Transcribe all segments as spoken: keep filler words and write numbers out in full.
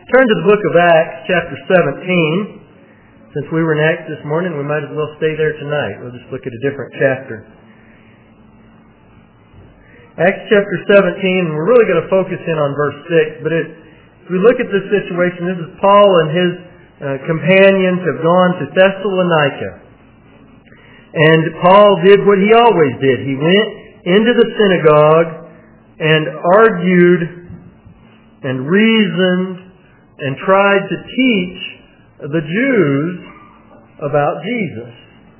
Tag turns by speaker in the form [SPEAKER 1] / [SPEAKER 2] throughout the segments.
[SPEAKER 1] Turn to the book of Acts, chapter seventeen. Since we were in Acts this morning, we might as well stay there tonight. We'll just look at a different chapter. Acts chapter seventeen, we're really going to focus in on verse six, but it, if we look at this situation, this is Paul and his uh, companions have gone to Thessalonica. And Paul did what he always did. He went into the synagogue and argued and reasoned and tried to teach the Jews about Jesus.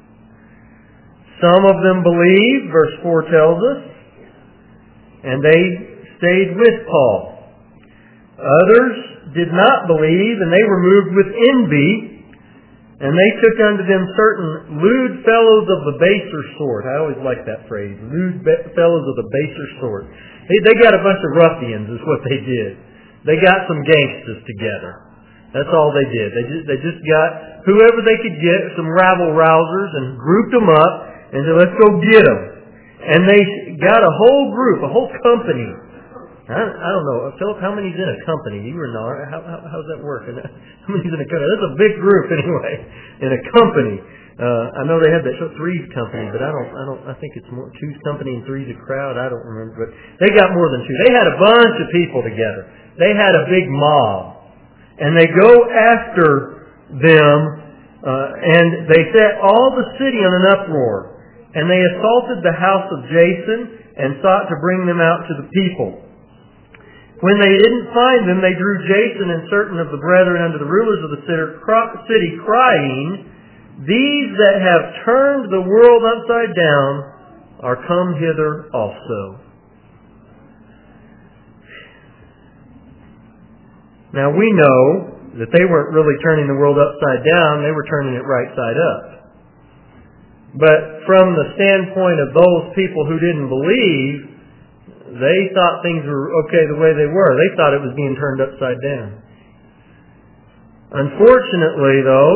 [SPEAKER 1] Some of them believed, verse four tells us, and they stayed with Paul. Others did not believe, and they were moved with envy, and they took unto them certain lewd fellows of the baser sort. I always like that phrase, lewd fellows of the baser sort. They, they got a bunch of ruffians is what they did. They got some gangsters together. That's all they did. They just, they just got whoever they could get, some rabble-rousers, and grouped them up and said, let's go get them. And they got a whole group, a whole company. I, I don't know, Philip, how many's in a company? You were not. How, how, how does that work? How many's in a company? That's a big group anyway, in a company. Uh, I know they had that show Three's Company, but I don't, I don't, I think it's more, Two's Company and Three's a crowd. I don't remember, but they got more than two. They had a bunch of people together. They had a big mob. And they go after them, uh, and they set all the city in an uproar. And they assaulted the house of Jason and sought to bring them out to the people. When they didn't find them, they drew Jason and certain of the brethren unto the rulers of the city, crying, these that have turned the world upside down are come hither also. Now we know that they weren't really turning the world upside down, they were turning it right side up. But from the standpoint of those people who didn't believe, they thought things were okay the way they were. They thought it was being turned upside down. Unfortunately, though,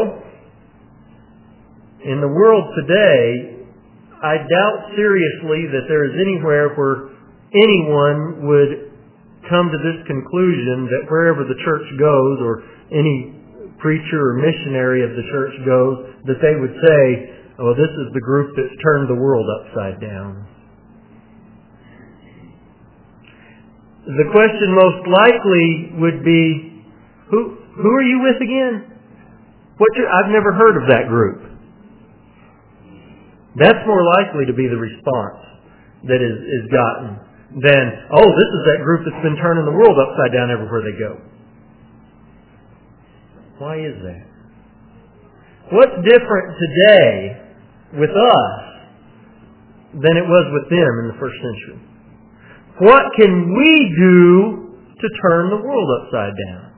[SPEAKER 1] in the world today, I doubt seriously that there is anywhere where anyone would come to this conclusion that wherever the church goes, or any preacher or missionary of the church goes, that they would say, oh, this is the group that's turned the world upside down. The question most likely would be, who who are you with again? What you, I've never heard of that group. That's more likely to be the response that is, is gotten than, oh, this is that group that's been turning the world upside down everywhere they go. Why is that? What's different today with us than it was with them in the first century? What can we do to turn the world upside down?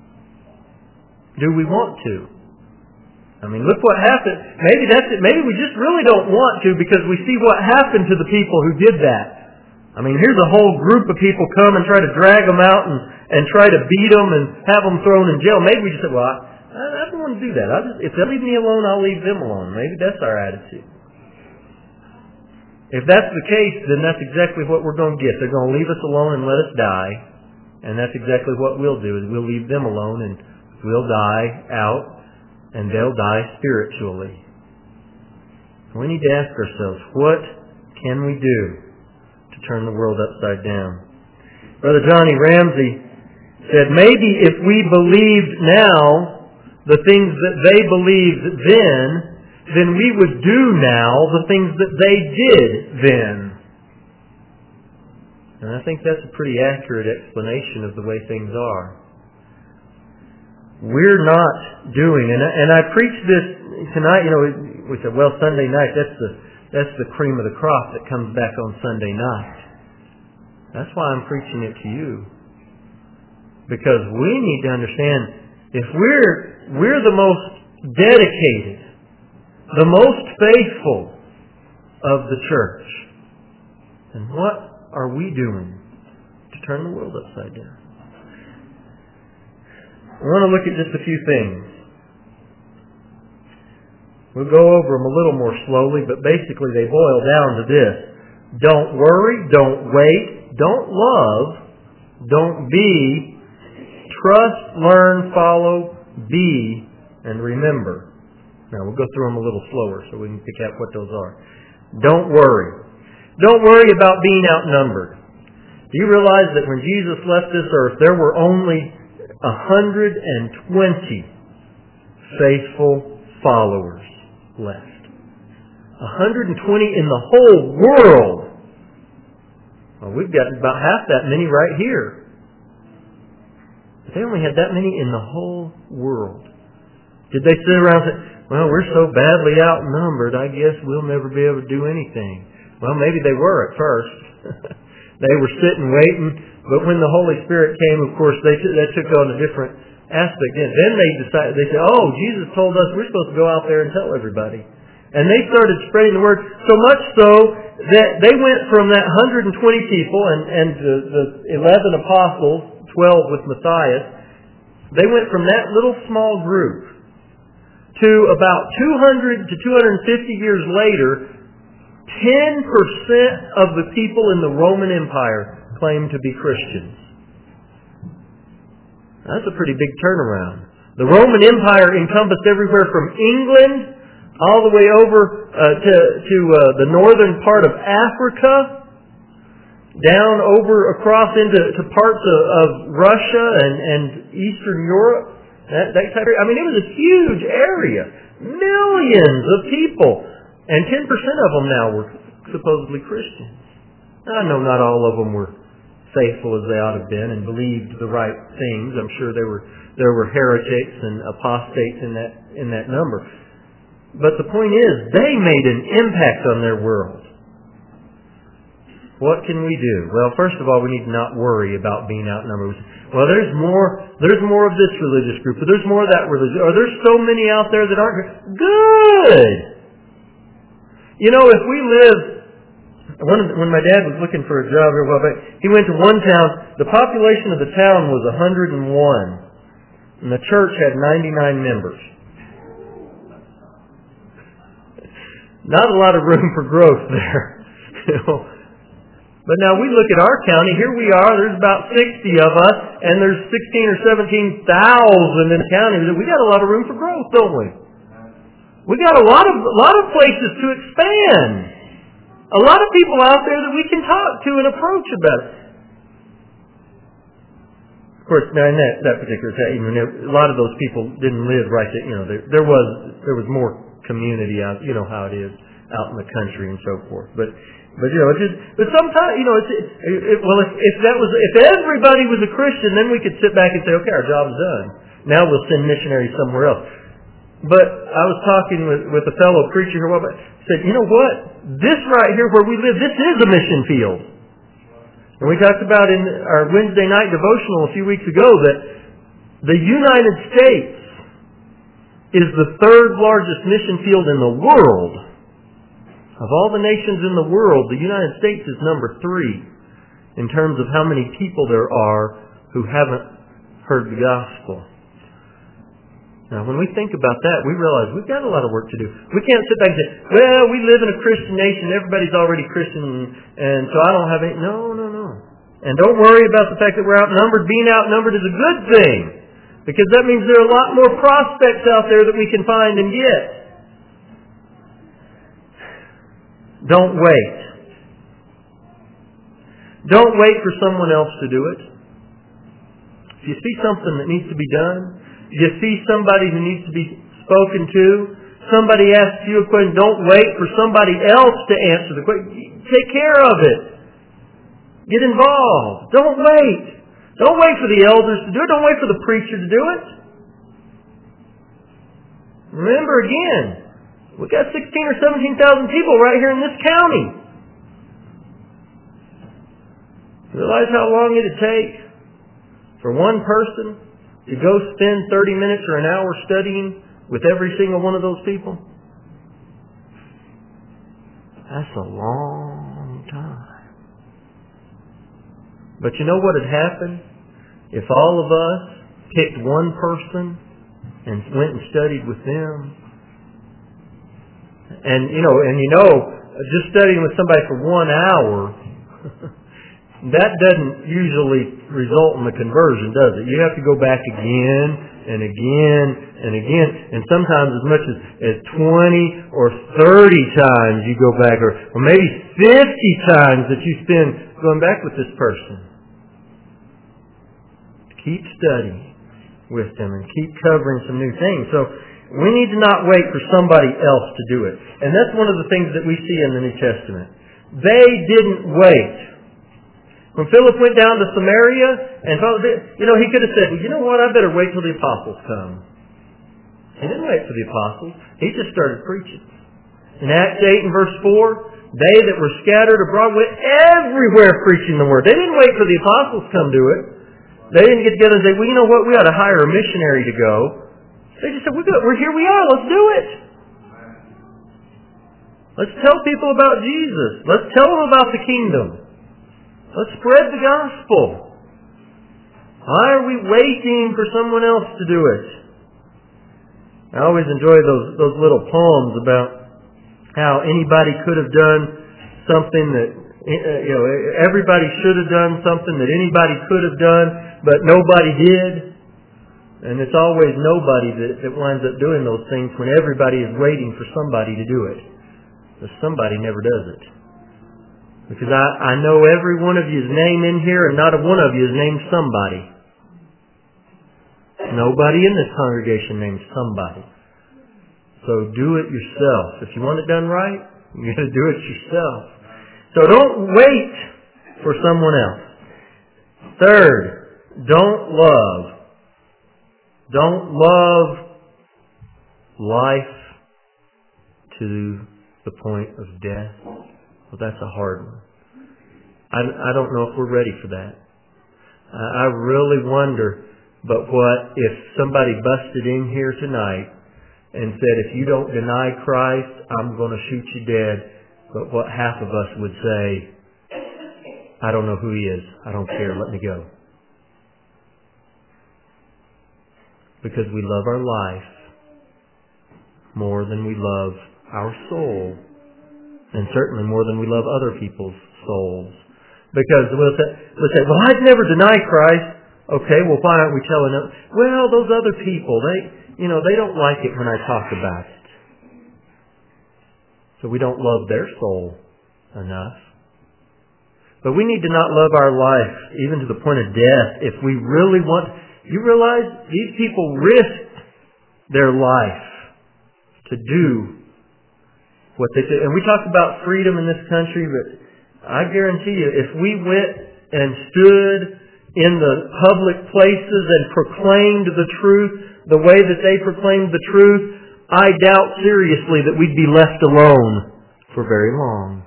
[SPEAKER 1] Do we want to? I mean, look what happened. Maybe that's it. Maybe we just really don't want to because we see what happened to the people who did that. I mean, here's a whole group of people come and try to drag them out and, and try to beat them and have them thrown in jail. Maybe we just say, well, I, I don't want to do that. I'll just, if they leave me alone, I'll leave them alone. Maybe that's our attitude. If that's the case, then that's exactly what we're going to get. They're going to leave us alone and let us die. And that's exactly what we'll do, is we'll leave them alone and we'll die out and they'll die spiritually. We need to ask ourselves, what can we do to turn the world upside down? Brother Johnny Ramsey said, maybe if we believed now the things that they believed then, then we would do now the things that they did then. And I think that's a pretty accurate explanation of the way things are. We're not doing, and I, and I preached this tonight, you know, we said, well, Sunday night, that's the that's the cream of the crop that comes back on Sunday night. That's why I'm preaching it to you. Because we need to understand, if we're we're the most dedicated, the most faithful of the church, then what are we doing to turn the world upside down? I want to look at just a few things. We'll go over them a little more slowly, but basically they boil down to this. Don't worry, don't wait, don't love, don't be, trust, learn, follow, be, and remember. Now we'll go through them a little slower so we can pick out what those are. Don't worry. Don't worry about being outnumbered. Do you realize that when Jesus left this earth, there were only one hundred twenty faithful followers left? one hundred twenty in the whole world. Well, we've got about half that many right here. But they only had that many in the whole world. Did they sit around and say, well, we're so badly outnumbered, I guess we'll never be able to do anything? Well, maybe they were at first. They were sitting waiting, but when the Holy Spirit came, of course, they t- that took on a different aspect. And then they decided, they said, oh, Jesus told us we're supposed to go out there and tell everybody. And they started spreading the word, so much so that they went from that one hundred twenty people and, and the, the eleven apostles, twelve with Matthias, they went from that little small group to about two hundred to two hundred fifty years later, ten percent of the people in the Roman Empire claimed to be Christians. That's a pretty big turnaround. The Roman Empire encompassed everywhere from England all the way over uh, to, to uh, the northern part of Africa, down over across into to parts of, of Russia and, and Eastern Europe. That, that type of, I mean, it was a huge area. Millions of people. And ten percent of them now were supposedly Christians. I know not all of them were faithful as they ought to have been and believed the right things. I'm sure there were there were heretics and apostates in that in that number. But the point is, they made an impact on their world. What can we do? Well, first of all, we need to not worry about being outnumbered. Well, there's more, there's more of this religious group, or there's more of that religious, or there's so many out there that aren't good. You know, if we live, when, when my dad was looking for a job here a while back, he went to one town, the population of the town was one hundred one, and the church had ninety-nine members. Not a lot of room for growth there. You know. But now we look at our county, here we are, there's about sixty of us, and there's sixteen or seventeen thousand in the county. We got a lot of room for growth, don't we? We got a lot of a lot of places to expand. A lot of people out there that we can talk to and approach about it. Of course, now in that, that particular time, you know, a lot of those people didn't live right there. You know, there, there was there was more community out. You know how it is out in the country and so forth. But but you know, it's just, but sometimes you know, it's it, it, well, if, if that was if everybody was a Christian, then we could sit back and say, okay, our job's done. Now we'll send missionaries somewhere else. But I was talking with, with a fellow preacher who said, you know what? This right here where we live, this is a mission field. And we talked about in our Wednesday night devotional a few weeks ago that the United States is the third largest mission field in the world. Of all the nations in the world, the United States is number three in terms of how many people there are who haven't heard the gospel. Now, when we think about that, we realize we've got a lot of work to do. We can't sit back and say, well, we live in a Christian nation. Everybody's already Christian, and so I don't have any. No, no, no. And don't worry about the fact that we're outnumbered. Being outnumbered is a good thing, because that means there are a lot more prospects out there that we can find and get. Don't wait. Don't wait for someone else to do it. If you see something that needs to be done, you see somebody who needs to be spoken to, somebody asks you a question, don't wait for somebody else to answer the question. Take care of it. Get involved. Don't wait. Don't wait for the elders to do it. Don't wait for the preacher to do it. Remember again, we've got sixteen or seventeen thousand people right here in this county. Realize how long it'd take for one person to go spend thirty minutes or an hour studying with every single one of those people? That's a long time. But you know what would happen if all of us picked one person and went and studied with them? And you know, and you know, just studying with somebody for one hour that doesn't usually result in the conversion, does it? You have to go back again and again and again, and sometimes as much as, as twenty or thirty times you go back, or, or maybe fifty times that you spend going back with this person. Keep studying with them and keep covering some new things. So we need to not wait for somebody else to do it. And that's one of the things that we see in the New Testament. They didn't wait. When Philip went down to Samaria, and you know, he could have said, well, you know what, I better wait till the apostles come. He didn't wait for the apostles. He just started preaching. In Acts eight and verse four, they that were scattered abroad went everywhere preaching the word. They didn't wait for the apostles to come do it. They didn't get together and say, well, you know what, we ought to hire a missionary to go. They just said, we're, good. we're here we are, let's do it. Let's tell people about Jesus. Let's tell them about the kingdom. Let's spread the gospel. Why are we waiting for someone else to do it? I always enjoy those those little poems about how anybody could have done something that, you know, everybody should have done something that anybody could have done, but nobody did. And it's always nobody that, that winds up doing those things when everybody is waiting for somebody to do it. But somebody never does it. Because I, I know every one of you's name in here, and not a one of you is named somebody. Nobody in this congregation named somebody. So do it yourself. If you want it done right, you got to do it yourself. So don't wait for someone else. Third, don't love. Don't love life to the point of death. Well, that's a hard one. I, I don't know if we're ready for that. I, I really wonder, but what if somebody busted in here tonight and said, if you don't deny Christ, I'm going to shoot you dead. But what half of us would say, I don't know who he is. I don't care. Let me go. Because we love our life more than we love our soul. And certainly more than we love other people's souls. Because we'll say, we'll say, well, I'd never deny Christ. Okay, well, why aren't we telling them? Well, those other people, they, you know, they don't like it when I talk about it. So we don't love their soul enough. But we need to not love our life even to the point of death if we really want. You realize these people risked their life to do what they did. And we talk about freedom in this country, but I guarantee you, if we went and stood in the public places and proclaimed the truth the way that they proclaimed the truth, I doubt seriously that we'd be left alone for very long.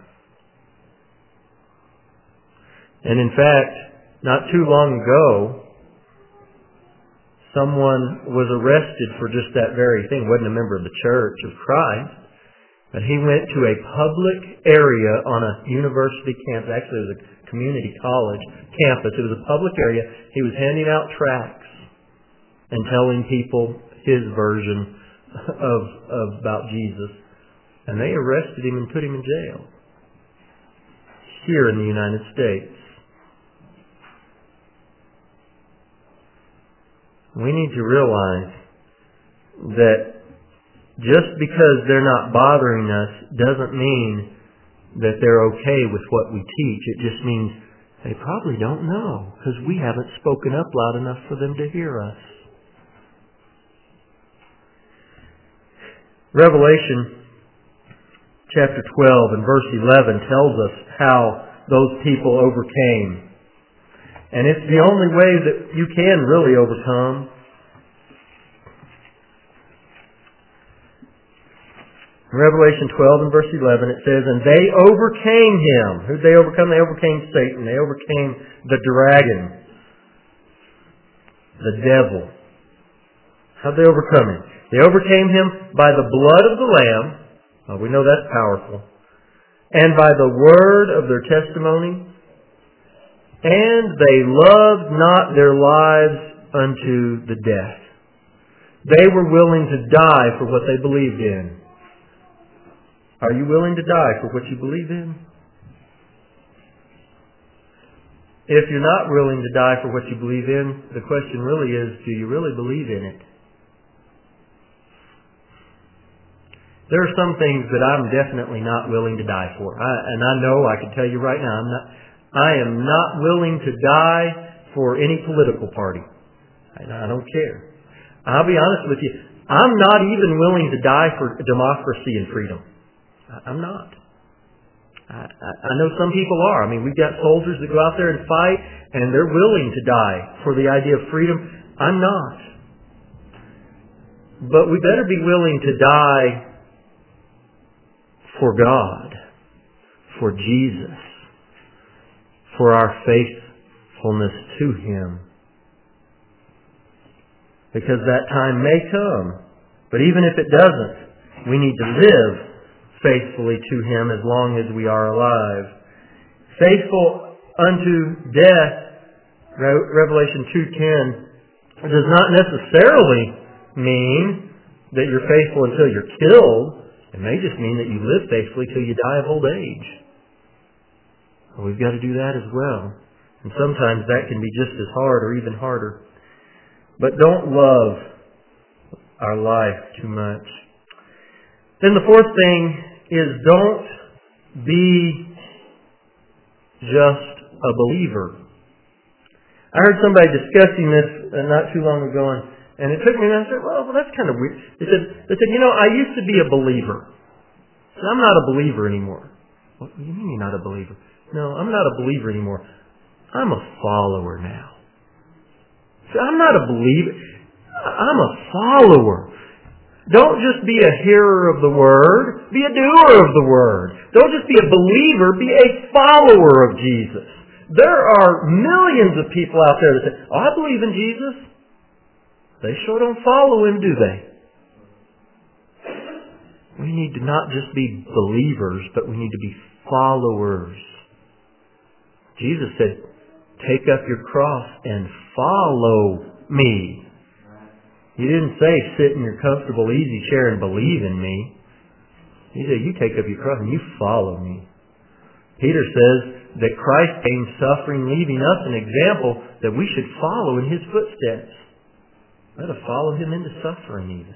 [SPEAKER 1] And in fact, not too long ago, someone was arrested for just that very thing. He wasn't a member of the Church of Christ. But he went to a public area on a university campus. Actually, it was a community college campus. It was a public area. He was handing out tracts and telling people his version of, of about Jesus. And they arrested him and put him in jail here in the United States. We need to realize that just because they're not bothering us doesn't mean that they're okay with what we teach. It just means they probably don't know because we haven't spoken up loud enough for them to hear us. Revelation chapter twelve and verse eleven tells us how those people overcame. And it's the only way that you can really overcome. In Revelation twelve and verse eleven it says, and they overcame him. Who did they overcome? They overcame Satan. They overcame the dragon. The devil. How did they overcome him? They overcame him by the blood of the Lamb. Oh, we know that's powerful. And by the word of their testimony. And they loved not their lives unto the death. They were willing to die for what they believed in. Are you willing to die for what you believe in? If you're not willing to die for what you believe in, the question really is, do you really believe in it? There are some things that I'm definitely not willing to die for. I, and I know, I can tell you right now, I'm not, I am not willing to die for any political party. I, I don't care. I'll be honest with you, I'm not even willing to die for democracy and freedom. I, I'm not. I, I know some people are. I mean, we've got soldiers that go out there and fight, and they're willing to die for the idea of freedom. I'm not. But we better be willing to die for God, for Jesus, for our faithfulness to Him. Because that time may come. But even if it doesn't, we need to live faithfully to Him as long as we are alive. Faithful unto death, Revelation two ten, does not necessarily mean that you're faithful until you're killed. It may just mean that you live faithfully till you die of old age. Well, we've got to do that as well. And sometimes that can be just as hard or even harder. But don't love our life too much. Then the fourth thing is don't be just a believer. I heard somebody discussing this uh, not too long ago, and, and it took me, and I said, well, well that's kind of weird. They said, they said, you know, I used to be a believer. I said, I'm not a believer anymore. What do you mean you're not a believer? No, I'm not a believer anymore. I'm a follower now. See, I'm not a believer. I'm a follower. Don't just be a hearer of the Word. Be a doer of the Word. Don't just be a believer. Be a follower of Jesus. There are millions of people out there that say, oh, I believe in Jesus. They sure don't follow Him, do they? We need to not just be believers, but we need to be followers. Jesus said, take up your cross and follow me. He didn't say sit in your comfortable easy chair and believe in me. He said you take up your cross and you follow me. Peter says that Christ came suffering, leaving us an example that we should follow in His footsteps. Let us follow Him into suffering even.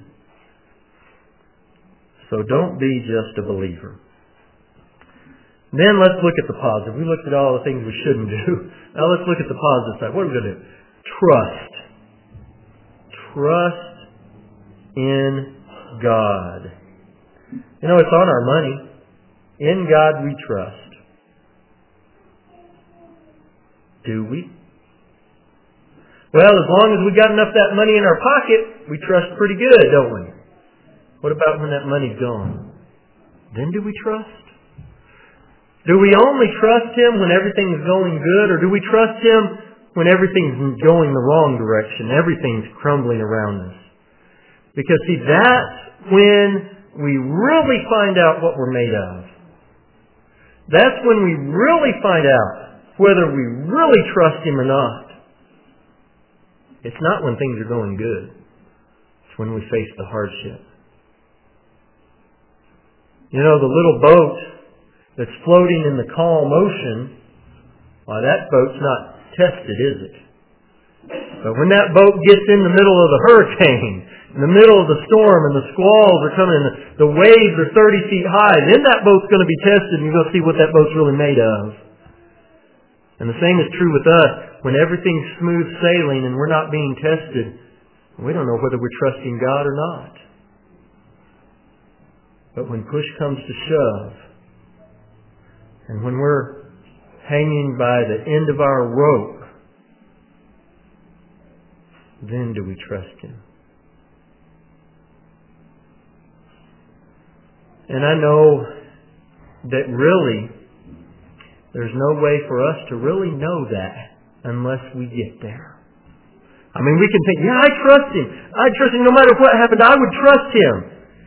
[SPEAKER 1] So don't be just a believer. Then let's look at the positive. We looked at all the things we shouldn't do. Now let's look at the positive side. What are we going to do? Trust. Trust in God. You know, it's on our money. In God we trust. Do we? Well, as long as we got enough of that money in our pocket, we trust pretty good, don't we? What about when that money's gone? Then do we trust? Do we only trust Him when everything's going good, or do we trust Him when everything's going the wrong direction, everything's crumbling around us? Because see, that's when we really find out what we're made of. That's when we really find out whether we really trust Him or not. It's not when things are going good. It's when we face the hardship. You know, the little boat that's floating in the calm ocean, why, that boat's not tested, is it? But when that boat gets in the middle of the hurricane, in the middle of the storm, and the squalls are coming, and the, the waves are thirty feet high, then that boat's going to be tested, and you're going to see what that boat's really made of. And the same is true with us. When everything's smooth sailing and we're not being tested, we don't know whether we're trusting God or not. But when push comes to shove, and when we're hanging by the end of our rope, then do we trust Him. And I know that really, there's no way for us to really know that unless we get there. I mean, we can think, yeah, I trust Him. I trust Him no matter what happened. I would trust Him.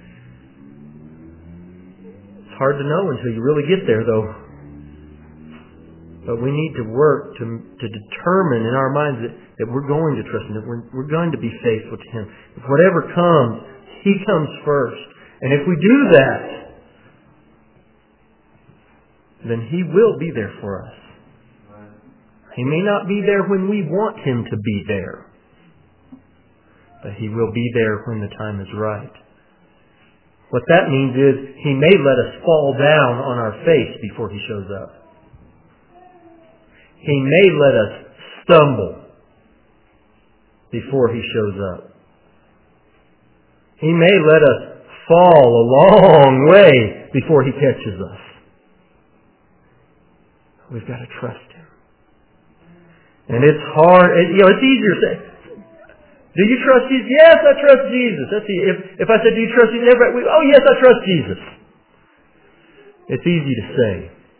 [SPEAKER 1] It's hard to know until you really get there, though. But we need to work to to determine in our minds that, that we're going to trust Him, that we're, we're going to be faithful to Him. If whatever comes, He comes first. And if we do that, then He will be there for us. He may not be there when we want Him to be there, but He will be there when the time is right. What that means is He may let us fall down on our face before He shows up. He may let us stumble before He shows up. He may let us fall a long way before He catches us. We've got to trust Him. And it's hard, you know, it's easier to say, do you trust Jesus? Yes, I trust Jesus. That's the, if, if I said, do you trust Jesus? Everybody, oh yes, I trust Jesus. It's easy to say.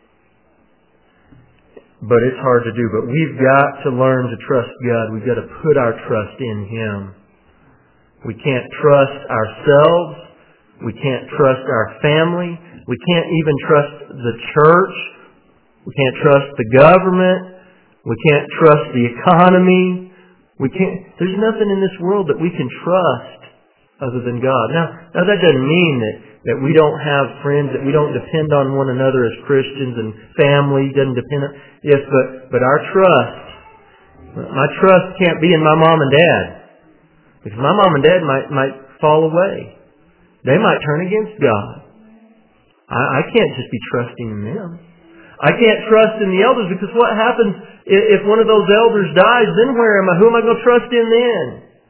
[SPEAKER 1] But it's hard to do. But we've got to learn to trust God. We've got to put our trust in Him. We can't trust ourselves. We can't trust our family. We can't even trust the church. We can't trust the government. We can't trust the economy. We can't. There's nothing in this world that we can trust other than God. Now, now that doesn't mean that, that we don't have friends, that we don't depend on one another as Christians, and family doesn't depend on. Yes, but but our trust, my trust can't be in my mom and dad, because my mom and dad might might fall away. They might turn against God. I, I can't just be trusting in them. I can't trust in the elders, because what happens if one of those elders dies? Then where am I? Who am I going to trust in then?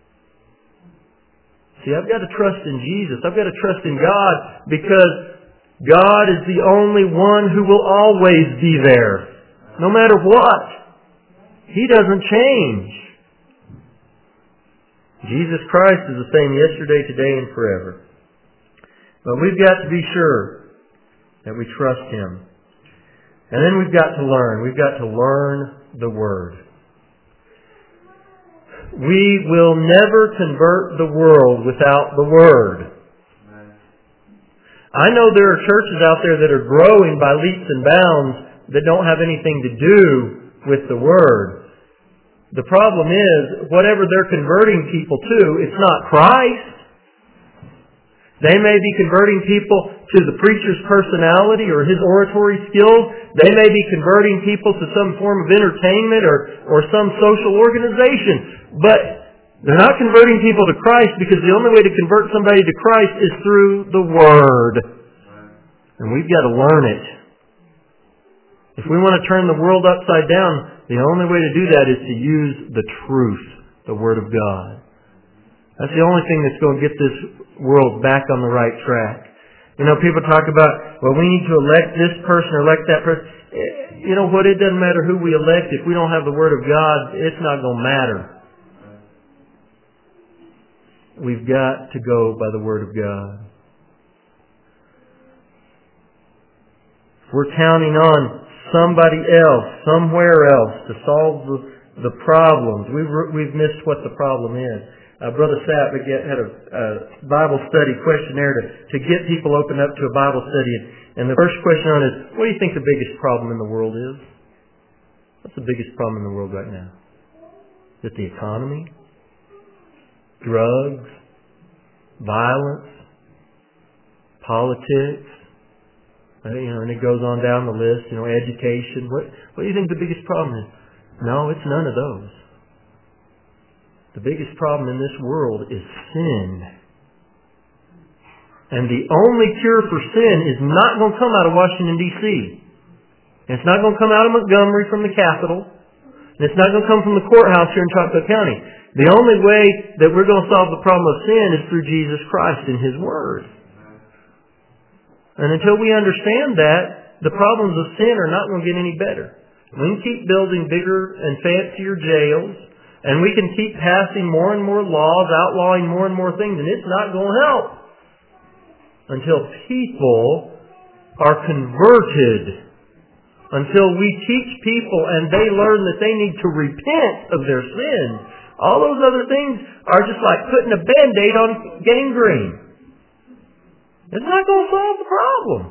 [SPEAKER 1] See, I've got to trust in Jesus. I've got to trust in God, because God is the only one who will always be there, no matter what. He doesn't change. Jesus Christ is the same yesterday, today, and forever. But we've got to be sure that we trust Him. And then we've got to learn. We've got to learn the Word. We will never convert the world without the Word. I know there are churches out there that are growing by leaps and bounds that don't have anything to do with the Word. The problem is, whatever they're converting people to, it's not Christ. They may be converting people to the preacher's personality or his oratory skills. They may be converting people to some form of entertainment or, or some social organization. But they're not converting people to Christ, because the only way to convert somebody to Christ is through the Word. And we've got to learn it. If we want to turn the world upside down, the only way to do that is to use the truth, the Word of God. That's the only thing that's going to get this world back on the right track. You know, people talk about, well, we need to elect this person or elect that person. You know what? It doesn't matter who we elect. If we don't have the Word of God, it's not going to matter. We've got to go by the Word of God. If we're counting on somebody else, somewhere else, to solve the, the problems, we've, we've missed what the problem is. Uh, Brother Sapp had a, a Bible study questionnaire to, to get people opened up to a Bible study. And the first question on it is, what do you think the biggest problem in the world is? What's the biggest problem in the world right now? Is it the economy? Drugs? Violence? Politics? Uh, you know, and it goes on down the list. You know, education. What, what do you think the biggest problem is? No, it's none of those. The biggest problem in this world is sin. And the only cure for sin is not going to come out of Washington, D C And it's not going to come out of Montgomery from the Capitol. And it's not going to come from the courthouse here in Choctaw County. The only way that we're going to solve the problem of sin is through Jesus Christ and His Word. And until we understand that, the problems of sin are not going to get any better. We can keep building bigger and fancier jails, and we can keep passing more and more laws, outlawing more and more things, and it's not going to help until people are converted, until we teach people and they learn that they need to repent of their sins. All those other things are just like putting a Band-Aid on gangrene. It's not going to solve the problem.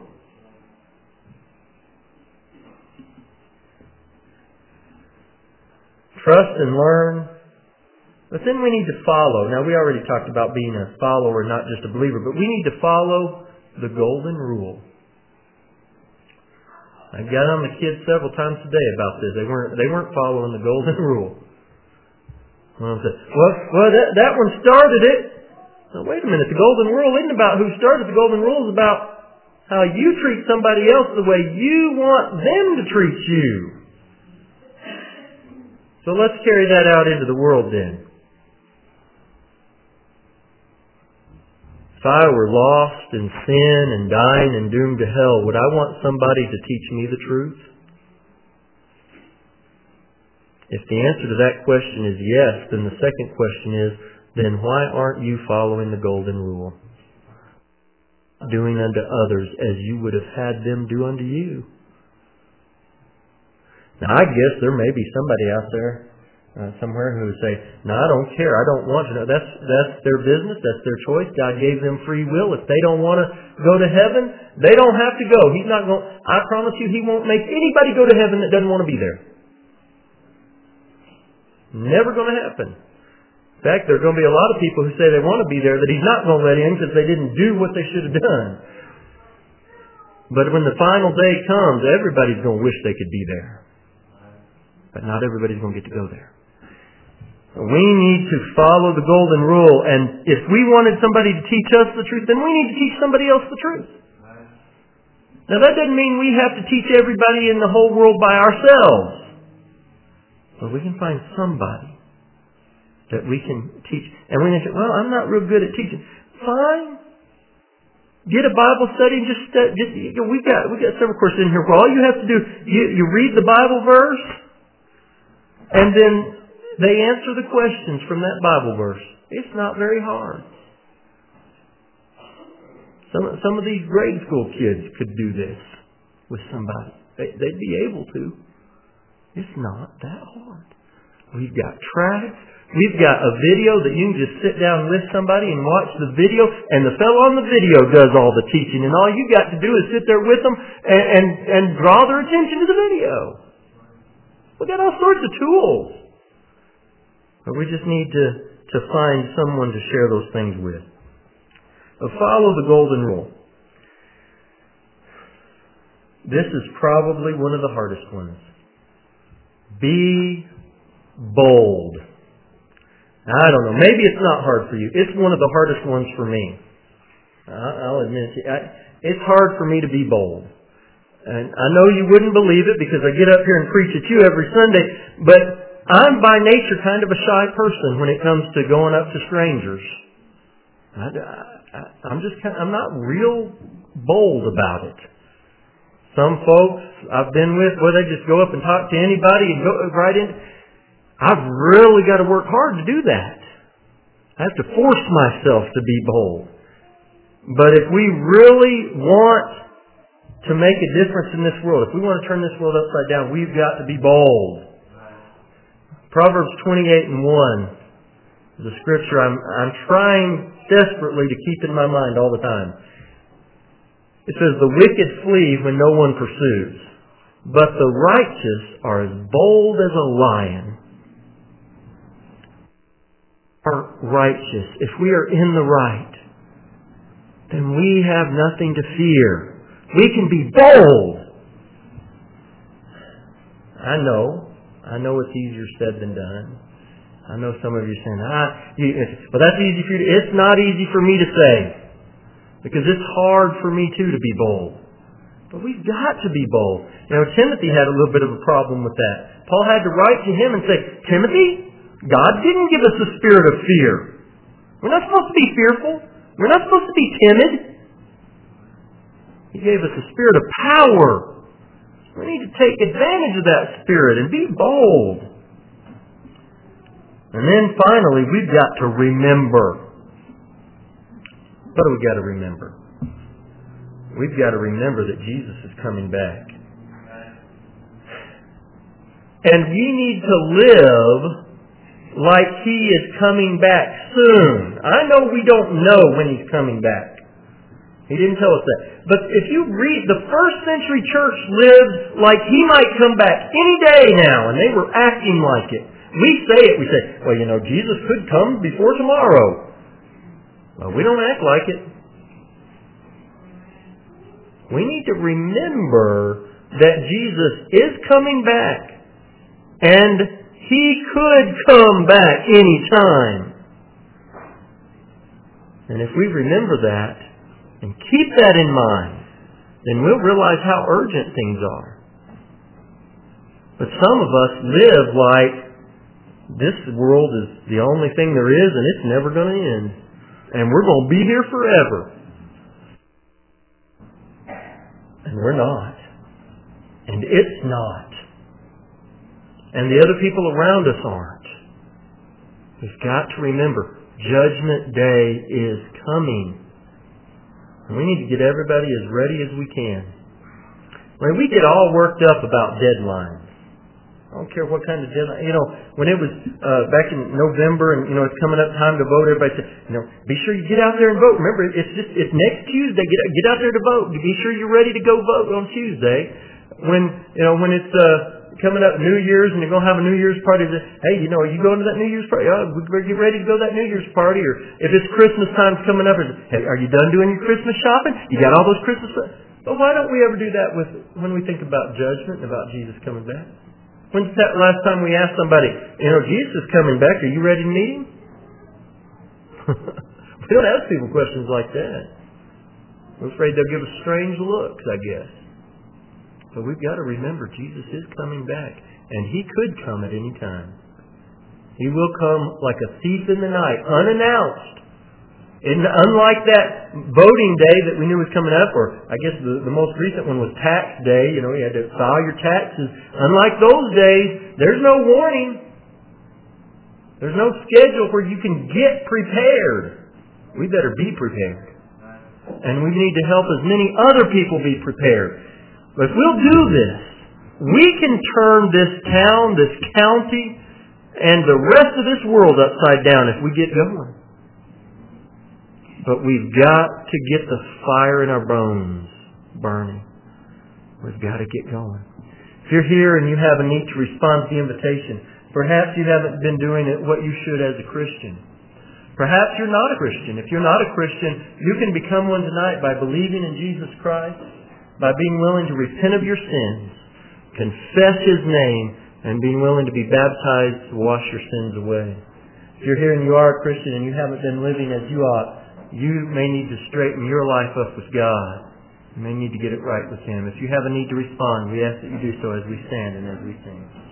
[SPEAKER 1] Trust and learn. But then we need to follow. Now, we already talked about being a follower, not just a believer, but we need to follow the golden rule. I got on the kids several times today about this. They weren't they weren't following the golden rule. Well, well, well that, that one started it. Now, wait a minute. The golden rule isn't about who started. The golden rule is about how you treat somebody else the way you want them to treat you. So let's carry that out into the world then. If I were lost in sin and dying and doomed to hell, would I want somebody to teach me the truth? If the answer to that question is yes, then the second question is, then why aren't you following the golden rule? Doing unto others as you would have had them do unto you. Now I guess there may be somebody out there uh, somewhere who would say, no, I don't care, I don't want to know. That's, that's their business, that's their choice. God gave them free will. If they don't want to go to heaven, they don't have to go. He's not going, I promise you, He won't make anybody go to heaven that doesn't want to be there. Never going to happen. In fact, there are going to be a lot of people who say they want to be there that He's not going to let in because they didn't do what they should have done. But when the final day comes, everybody's going to wish they could be there. But not everybody's going to get to go there. We need to follow the golden rule, and if we wanted somebody to teach us the truth, then we need to teach somebody else the truth. Now that doesn't mean we have to teach everybody in the whole world by ourselves. But we can find somebody that we can teach. And we can say, well, I'm not real good at teaching. Fine. Get a Bible study and just, uh, just you know, we got we got several courses in here where all you have to do, you, you read the Bible verse, and then they answer the questions from that Bible verse. It's not very hard. Some some of these grade school kids could do this with somebody. They, they'd be able to. It's not that hard. We've got tracts. We've got a video that you can just sit down with somebody and watch the video, and the fellow on the video does all the teaching, and all you got to do is sit there with them and, and, and draw their attention to the video. We've got all sorts of tools. But we just need to, to find someone to share those things with. But follow the golden rule. This is probably one of the hardest ones. Be bold. I don't know. Maybe it's not hard for you. It's one of the hardest ones for me. I'll admit it. It's hard for me to be bold. And I know you wouldn't believe it because I get up here and preach at you every Sunday, but I'm by nature kind of a shy person when it comes to going up to strangers. I, I, I'm just kind of, I'm not real bold about it. Some folks I've been with, where they just go up and talk to anybody and go right in. I've really got to work hard to do that. I have to force myself to be bold. But if we really want to make a difference in this world, if we want to turn this world upside down, we've got to be bold. Proverbs twenty-eight and one is a scripture I'm, I'm trying desperately to keep in my mind all the time. It says, the wicked flee when no one pursues, but the righteous are as bold as a lion. Are righteous. If we are in the right, then we have nothing to fear. We can be bold. I know. I know it's easier said than done. I know some of you are saying, ah, you, well, that's easy for you. To, it's not easy for me to say. Because it's hard for me too to be bold. But we've got to be bold. You know, Timothy had a little bit of a problem with that. Paul had to write to him and say, Timothy, God didn't give us a spirit of fear. We're not supposed to be fearful. We're not supposed to be timid. He gave us a spirit of power. We need to take advantage of that spirit and be bold. And then finally, we've got to remember. What do we got to remember? We've got to remember that Jesus is coming back. And we need to live like He is coming back soon. I know we don't know when He's coming back. He didn't tell us that. But if you read, the first century church lived like He might come back any day now, and they were acting like it. We say it, we say, well, you know, Jesus could come before tomorrow. Well, we don't act like it. We need to remember that Jesus is coming back, and He could come back any time. And if we remember that and keep that in mind, then we'll realize how urgent things are. But some of us live like this world is the only thing there is and it's never going to end. And we're going to be here forever. And we're not. And it's not. And the other people around us aren't. We've got to remember, Judgment Day is coming. And we need to get everybody as ready as we can. When we get all worked up about deadlines, I don't care what kind of deadline. You know, when it was uh, back in November and, you know, it's coming up time to vote, everybody said, you know, be sure you get out there and vote. Remember, it's just, it's next Tuesday. Get, get out there to vote. Be sure you're ready to go vote on Tuesday. When, you know, when it's uh, coming up New Year's and you're going to have a New Year's party, say, hey, you know, are you going to that New Year's party? Oh, we better get ready to go to that New Year's party. Or if it's Christmas time coming up, hey, are you done doing your Christmas shopping? You got all those Christmas stuff? Well, why don't we ever do that with when we think about judgment and about Jesus coming back? When's that last time we asked somebody, you know, Jesus is coming back, are you ready to meet Him? We don't ask people questions like that. We're afraid they'll give us strange looks, I guess. But we've got to remember, Jesus is coming back, and He could come at any time. He will come like a thief in the night, unannounced. And unlike that voting day that we knew was coming up, or I guess the, the most recent one was tax day, you know, you had to file your taxes. Unlike those days, there's no warning. There's no schedule where you can get prepared. We better be prepared. And we need to help as many other people be prepared. But if we'll do this, we can turn this town, this county, and the rest of this world upside down if we get going. But we've got to get the fire in our bones burning. We've got to get going. If you're here and you have a need to respond to the invitation, perhaps you haven't been doing it what you should as a Christian. Perhaps you're not a Christian. If you're not a Christian, you can become one tonight by believing in Jesus Christ, by being willing to repent of your sins, confess His name, and being willing to be baptized to wash your sins away. If you're here and you are a Christian and you haven't been living as you ought, you may need to straighten your life up with God. You may need to get it right with Him. If you have a need to respond, we ask that you do so as we stand and as we sing.